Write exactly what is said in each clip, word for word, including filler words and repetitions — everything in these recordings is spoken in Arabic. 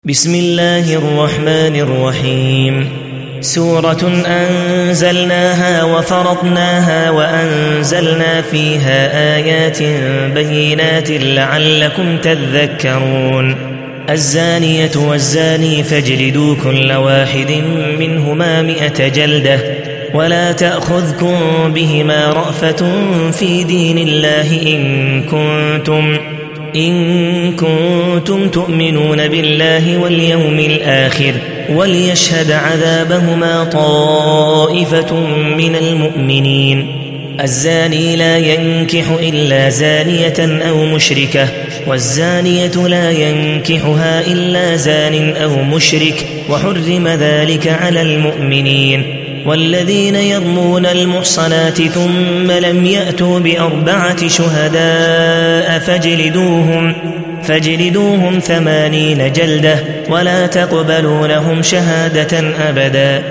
بسم الله الرحمن الرحيم. سورة أنزلناها وفرضناها وأنزلنا فيها آيات بينات لعلكم تذكرون. الزانية والزاني فاجلدوا كل واحد منهما مئة جلدة ولا تأخذكم بهما رأفة في دين الله إن كنتم إن كنتم تؤمنون بالله واليوم الآخر وليشهد عذابهما طائفة من المؤمنين. الزاني لا ينكح إلا زانية أو مشركة والزانية لا ينكحها إلا زان أو مشرك وحرم ذلك على المؤمنين. والذين يرمون المحصنات ثم لم يأتوا بأربعة شهداء فاجلدوهم فاجلدوهم ثمانين جلدة ولا تقبلوا لهم شهادة أبدا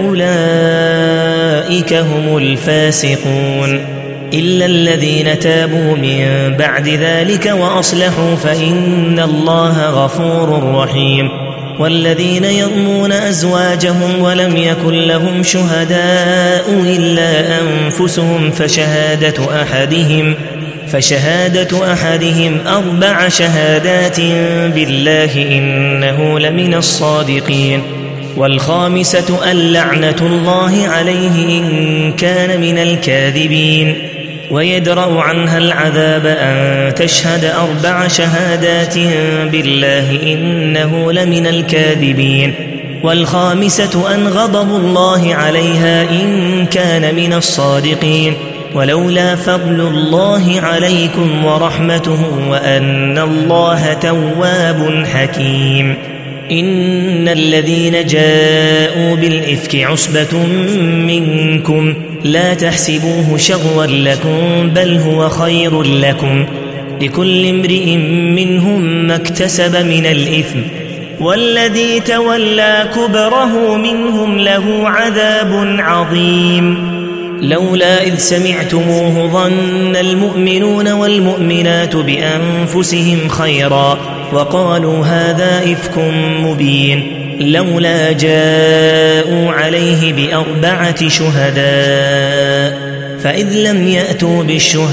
وأولئك هم الفاسقون. إلا الذين تابوا من بعد ذلك وأصلحوا فإن الله غفور رحيم. والذين يرمون أزواجهم ولم يكن لهم شهداء إلا أنفسهم فشهادة أحدهم فشهادة أحدهم أربع شهادات بالله إنه لمن الصادقين. والخامسة اللعنة الله عليه إن كان من الكاذبين. ويدرأ عنها العذاب أن تشهد أربع شهادات بالله إنه لمن الكاذبين. والخامسة أن غضب الله عليها إن كان من الصادقين. ولولا فضل الله عليكم ورحمته وأن الله تواب حكيم. إن الذين جاءوا بالإفك عصبة منكم لا تحسبوه شرا لكم بل هو خير لكم لكل امرئ منهم ما اكتسب من الإثم والذي تولى كبره منهم له عذاب عظيم. لولا إذ سمعتموه ظن المؤمنون والمؤمنات بأنفسهم خيرا وقالوا هذا إفك مبين. لولا جاءوا عليه بأربعة شهداء فإذ لم يأتوا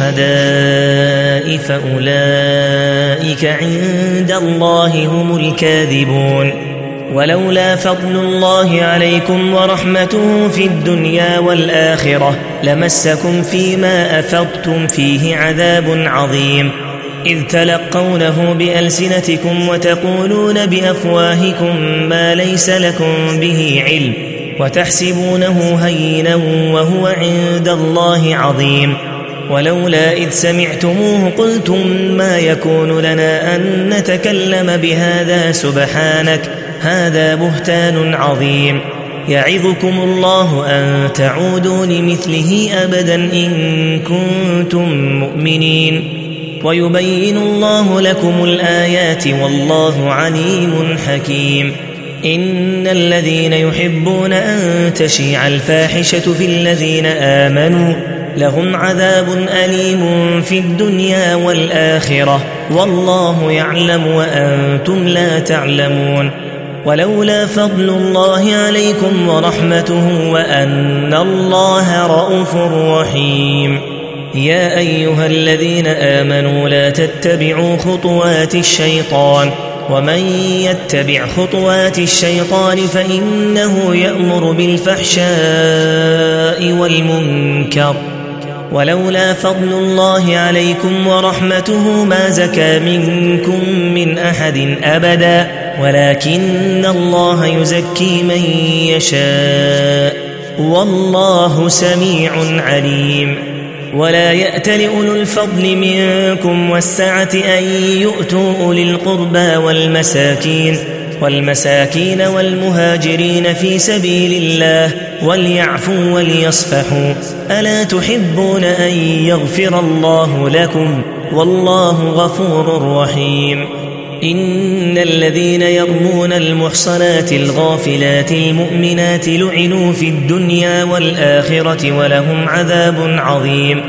بالشهداء فأولئك عند الله هم الكاذبون. ولولا فضل الله عليكم ورحمته في الدنيا والآخرة لمسكم فيما أفضتم فيه عذاب عظيم إذ تلقونه بألسنتكم وتقولون بأفواهكم ما ليس لكم به علم وتحسبونه هينا وهو عند الله عظيم. ولولا إذ سمعتموه قلتم ما يكون لنا أن نتكلم بهذا سبحانك هذا بهتان عظيم. يعظكم الله أن تعودوا لمثله أبدا إن كنتم مؤمنين. ويبين الله لكم الآيات والله عليم حكيم. إن الذين يحبون أن تشيع الفاحشة في الذين آمنوا لهم عذاب أليم في الدنيا والآخرة والله يعلم وأنتم لا تعلمون. ولولا فضل الله عليكم ورحمته وأن الله رءوف رحيم. يا أيها الذين آمنوا لا تتبعوا خطوات الشيطان ومن يتبع خطوات الشيطان فإنه يأمر بالفحشاء والمنكر. ولولا فضل الله عليكم ورحمته ما زكى منكم من أحد أبدا ولكن الله يزكي من يشاء والله سميع عليم. ولا يأتل أولو الفضل منكم والسعة أن يؤتوا أولي القربى والمساكين والمساكين والمهاجرين في سبيل الله وليعفوا وليصفحوا ألا تحبون أن يغفر الله لكم والله غفور رحيم. إن الذين يرمون المحصنات الغافلات المؤمنات لعنوا في الدنيا والآخرة ولهم عذاب عظيم.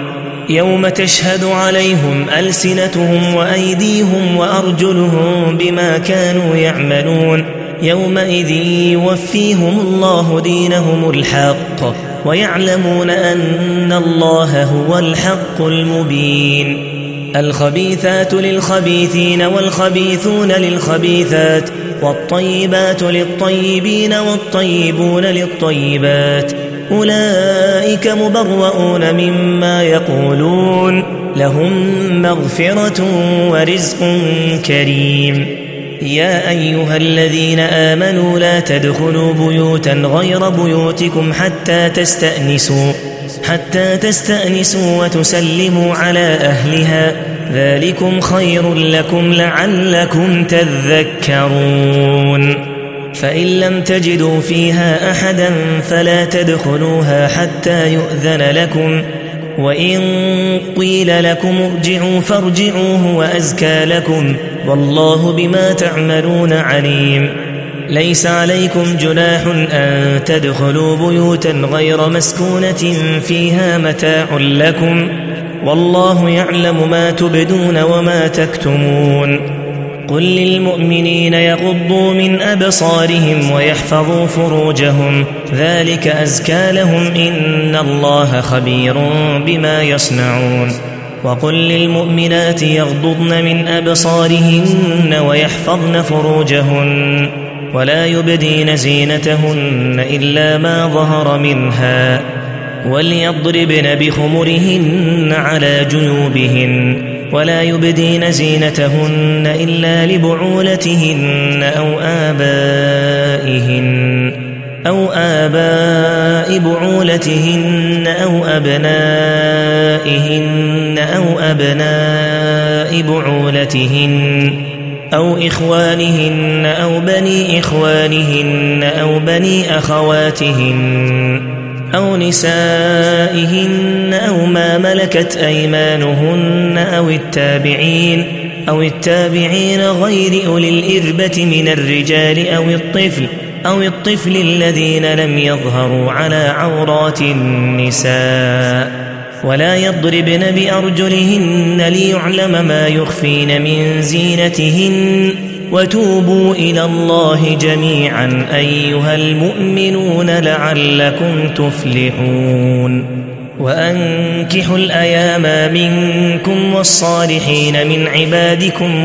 يوم تشهد عليهم ألسنتهم وأيديهم وأرجلهم بما كانوا يعملون يومئذ يوفيهم الله دينهم الحق ويعلمون أن الله هو الحق المبين. الخبيثات للخبيثين والخبيثون للخبيثات والطيبات للطيبين والطيبون للطيبات أولئك مبرؤون مما يقولون لهم مغفرة ورزق كريم. يا أيها الذين آمنوا لا تدخلوا بيوتا غير بيوتكم حتى تستأنسوا حتى تستأنسوا وتسلموا على أهلها ذلكم خير لكم لعلكم تذكرون. فإن لم تجدوا فيها أحدا فلا تدخلوها حتى يؤذن لكم وإن قيل لكم ارجعوا فارجعوا هو أزكى لكم والله بما تعملون عليم. ليس عليكم جناح أن تدخلوا بيوتا غير مسكونة فيها متاع لكم والله يعلم ما تبدون وما تكتمون. قل للمؤمنين يغضوا من أبصارهم ويحفظوا فروجهم ذلك أزكى لهم إن الله خبير بما يصنعون. وقل للمؤمنات يغضضن من أبصارهن ويحفظن فروجهن ولا يبدين زينتهن إلا ما ظهر منها وليضربن بخمرهن على جيوبهن ولا يبدين زينتهن إلا لبعولتهن أو آبائهن أو آباء بعولتهن أو أبنائهن أو أبناء بعولتهن أو إخوانهن أو بني إخوانهن أو بني أخواتهن أو نسائهن أو ما ملكت أيمانهن أو التابعين أو التابعين غير أولي الإربة من الرجال أو الطفل أو الطفل الذين لم يظهروا على عورات النساء ولا يضربن بأرجلهن ليعلم ما يخفين من زينتهن وتوبوا إلى الله جميعا أيها المؤمنون لعلكم تفلحون. وأنكحوا الأيام منكم والصالحين من عبادكم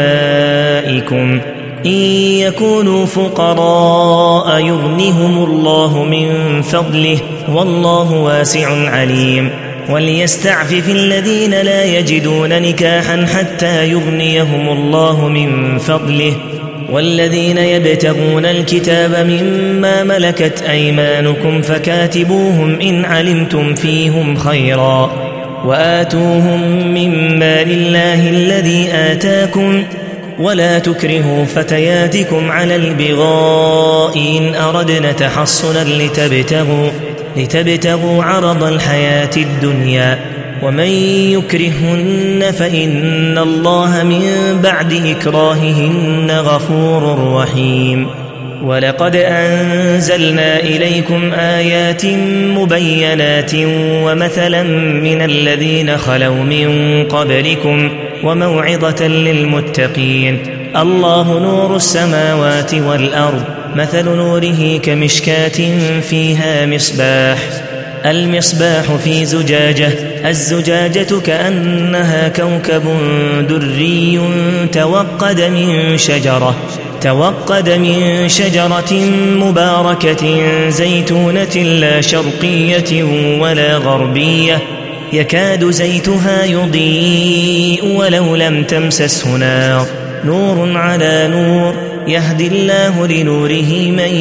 وإمائكم إن يكونوا فقراء يغنهم الله من فضله والله واسع عليم. وليستعفف الذين لا يجدون نكاحا حتى يغنيهم الله من فضله والذين يبتغون الكتاب مما ملكت أيمانكم فكاتبوهم إن علمتم فيهم خيرا وآتوهم من مال الله الذي آتاكم ولا تكرهوا فتياتكم على البغاء إن أردنا تحصنا لتبتغوا, لتبتغوا عرض الحياة الدنيا ومن يكرهن فإن الله من بعد إكراههن غفور رحيم. ولقد أنزلنا إليكم آيات مبينات ومثلا من الذين خلوا من قبلكم وموعظة للمتقين. الله نور السماوات والأرض مثل نوره كمشكاة فيها مصباح المصباح في زجاجة الزجاجة كأنها كوكب دري توقد من شجرة توقد من شجرة مباركة زيتونة لا شرقية ولا غربية يكاد زيتها يضيء ولو لم تمسسه نار نور على نور يهدي الله لنوره من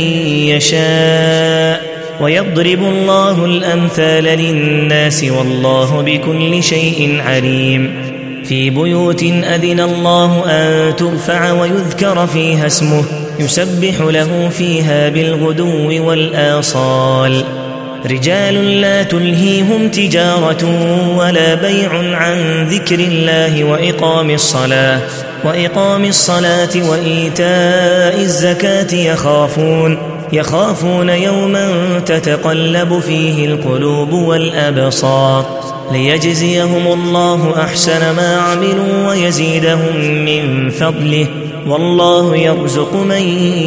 يشاء ويضرب الله الأمثال للناس والله بكل شيء عليم. في بيوت أذن الله أن ترفع ويذكر فيها اسمه يسبح له فيها بالغدو والآصال رجال لا تلهيهم تجارة ولا بيع عن ذكر الله وإقام الصلاة وإقام الصلاة وإيتاء الزكاة يخافون يخافون يوما تتقلب فيه القلوب والأبصار ليجزيهم الله أحسن ما عملوا ويزيدهم من فضله والله يرزق من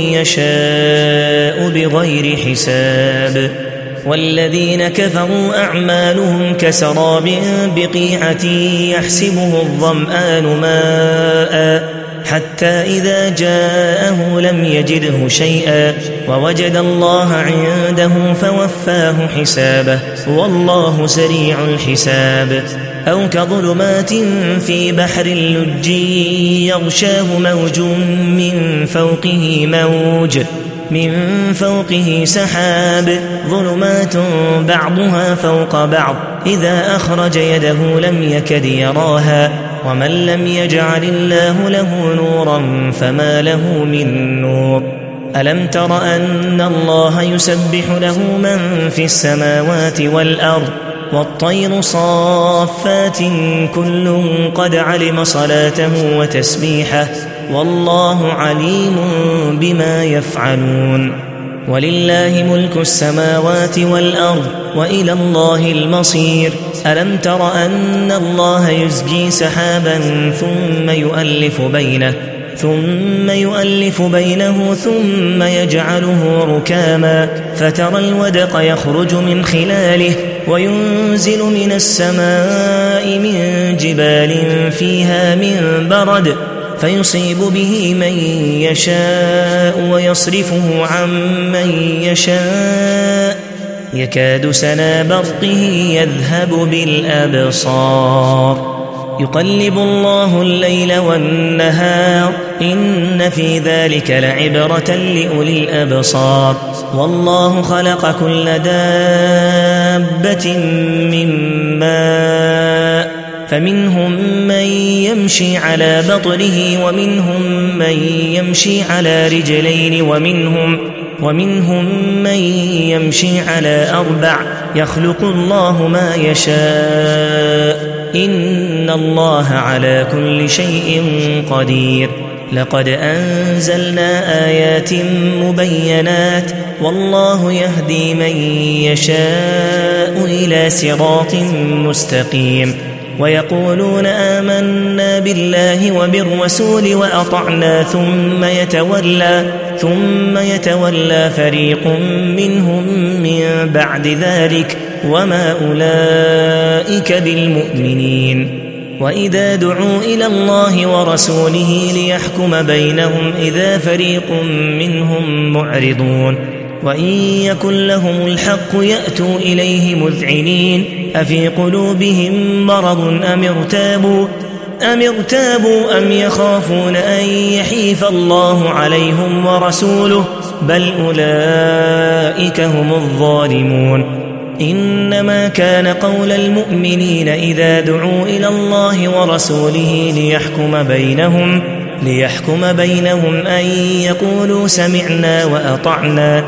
يشاء بغير حساب. والذين كفروا أعمالهم كسراب بقيعة يحسبه الظمآن ماء حتى إذا جاءه لم يجده شيئا ووجد الله عنده فوفاه حسابه والله سريع الحساب. أو كظلمات في بحر لج يغشاه موج من فوقه موج من فوقه سحاب ظلمات بعضها فوق بعض إذا أخرج يده لم يكد يراها ومن لم يجعل الله له نورا فما له من نور. ألم تر أن الله يسبح له من في السماوات والأرض والطير صافات كل قد علم صلاته وتسبيحه والله عليم بما يفعلون. ولله ملك السماوات والأرض وإلى الله المصير. ألم تر أن الله يزجي سحابا ثم يؤلف بينه ثم يؤلف بينه ثم يجعله ركاما فترى الودق يخرج من خلاله وينزل من السماء من جبال فيها من برد فيصيب به من يشاء ويصرفه عن من يشاء يكاد سنا برقه يذهب بالأبصار. يقلب الله الليل والنهار إن في ذلك لعبرة لأولي الأبصار. والله خلق كل دابة من ماء فمنهم من يمشي على بطنه ومنهم من يمشي على رجلين ومنهم ومنهم من يمشي على أربع يخلق الله ما يشاء إن الله على كل شيء قدير. لقد أنزلنا آيات مبينات والله يهدي من يشاء إلى صراط مستقيم. ويقولون آمنا بالله وبالرسول وأطعنا ثم يتولى ثم يتولى فريق منهم من بعد ذلك وما أولئك بالمؤمنين. وإذا دعوا إلى الله ورسوله ليحكم بينهم إذا فريق منهم معرضون وإن يكن لهم الحق يأتوا إليه مذعنين أفي قلوبهم مرض أم ارتابوا أم ارتابوا أم يخافون أن يحيف الله عليهم ورسوله بل أولئك هم الظالمون. إنما كان قول المؤمنين إذا دعوا إلى الله ورسوله ليحكم بينهم ليحكم بينهم أن يقولوا سمعنا وأطعنا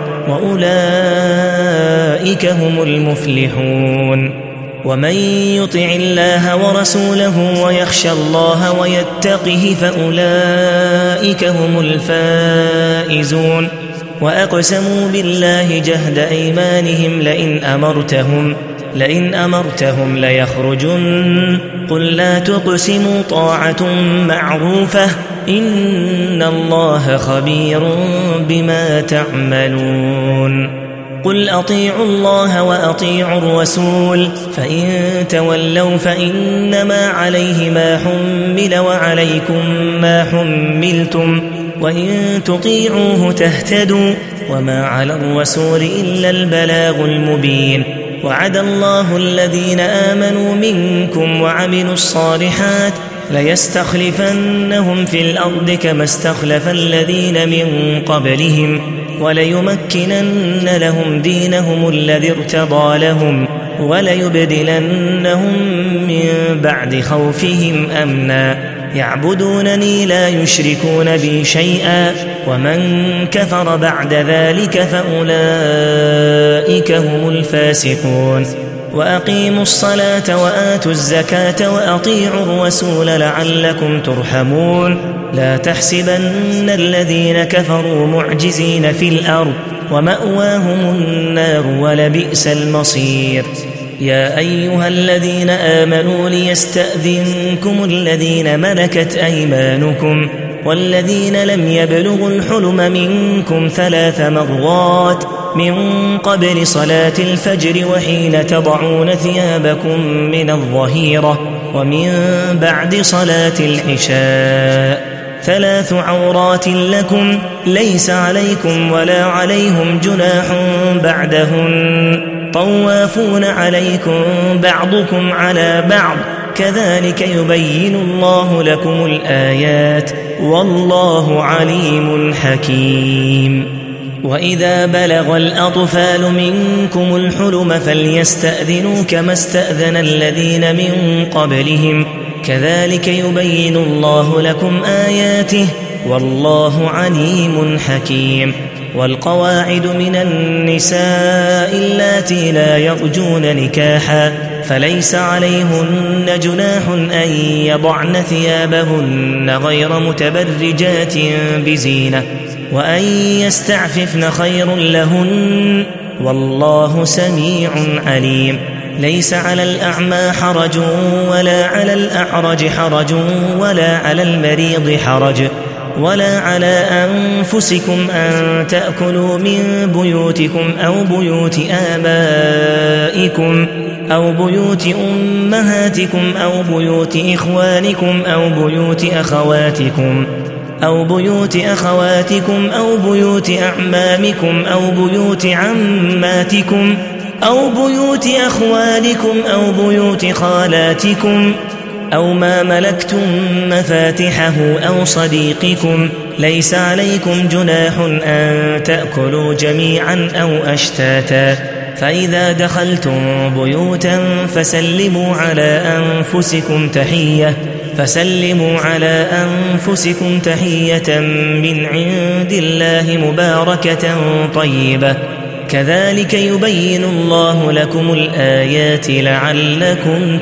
وأولئك هم المفلحون. ومن يطع الله ورسوله ويخشى الله ويتقه فأولئك هم الفائزون. وأقسموا بالله جهد أيمانهم لئن أمرتهم لئن أمرتهم ليخرجن قل لا تقسموا طاعة معروفة إن الله خبير بما تعملون. قل أطيعوا الله وأطيعوا الرسول فإن تولوا فإنما عليه ما حمل وعليكم ما حملتم وإن تطيعوه تهتدوا وما على الرسول إلا البلاغ المبين. وعد الله الذين آمنوا منكم وعملوا الصالحات ليستخلفنهم في الأرض كما استخلف الذين من قبلهم وليمكنن لهم دينهم الذي ارتضى لهم وليبدلنهم من بعد خوفهم أمنا يعبدونني لا يشركون بي شيئا ومن كفر بعد ذلك فأولئك هم الفاسقون. وأقيموا الصلاة وآتوا الزكاة وأطيعوا الرسول لعلكم ترحمون. لا تحسبن الذين كفروا معجزين في الأرض ومأواهم النار ولبئس المصير. يا أيها الذين آمنوا ليستأذنكم الذين ملكت أيمانكم والذين لم يبلغوا الحلم منكم ثلاث مرات من قبل صلاة الفجر وحين تضعون ثيابكم من الظهيرة ومن بعد صلاة العشاء ثلاث عورات لكم ليس عليكم ولا عليهم جناح بعدهن طوافون عليكم بعضكم على بعض كذلك يبين الله لكم الآيات والله عليم حكيم. وإذا بلغ الأطفال منكم الحلم فليستأذنوا كما استأذن الذين من قبلهم كذلك يبين الله لكم آياته والله عليم حكيم. والقواعد من النساء اللاتي لا يرجون نكاحا فليس عليهن جناح أن يضعن ثيابهن غير متبرجات بزينة وأن يستعففن خير لهن والله سميع عليم. ليس على الأعمى حرج ولا على الأعرج حرج ولا على المريض حرج ولا على أنفسكم أن تأكلوا من بيوتكم أو بيوت آبائكم أو بيوت أمهاتكم أو بيوت إخوانكم أو بيوت أخواتكم أو بيوت أخواتكم أو بيوت أعمامكم أو بيوت عماتكم أو بيوت أخوالكم أو بيوت خالاتكم أو ما ملكتم مفاتحه أو صديقكم ليس عليكم جناح أن تأكلوا جميعا أو أشتاتا فإذا دخلتم بيوتا فسلموا على أنفسكم تحية فسلموا على أنفسكم تحية من عند الله مباركة طيبة كذلك يبين الله لكم الآيات لعلكم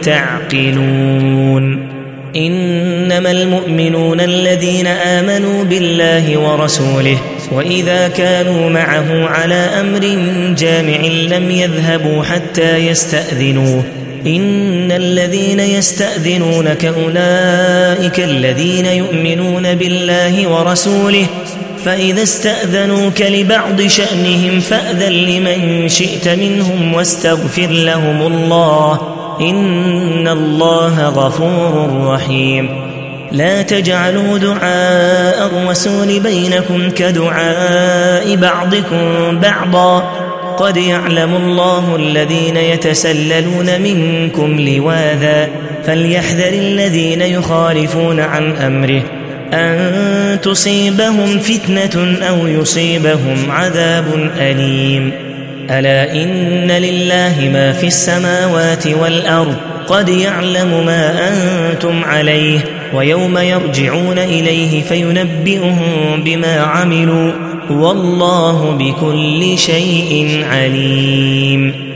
تعقلون. إنما المؤمنون الذين آمنوا بالله ورسوله وإذا كانوا معه على أمر جامع لم يذهبوا حتى يستأذنوه إن الذين يستأذنونك أولئك الذين يؤمنون بالله ورسوله فإذا استأذنوك لبعض شأنهم فأذن لمن شئت منهم واستغفر لهم الله إن الله غفور رحيم. لا تجعلوا دعاء الرسول بينكم كدعاء بعضكم بعضا قد يعلم الله الذين يتسللون منكم لواذا فليحذر الذين يخالفون عن أمره أن تصيبهم فتنة أو يصيبهم عذاب أليم. ألا إن لله ما في السماوات والأرض قد يعلم ما أنتم عليه ويوم يرجعون إليه فينبئهم بما عملوا والله بكل شيء عليم.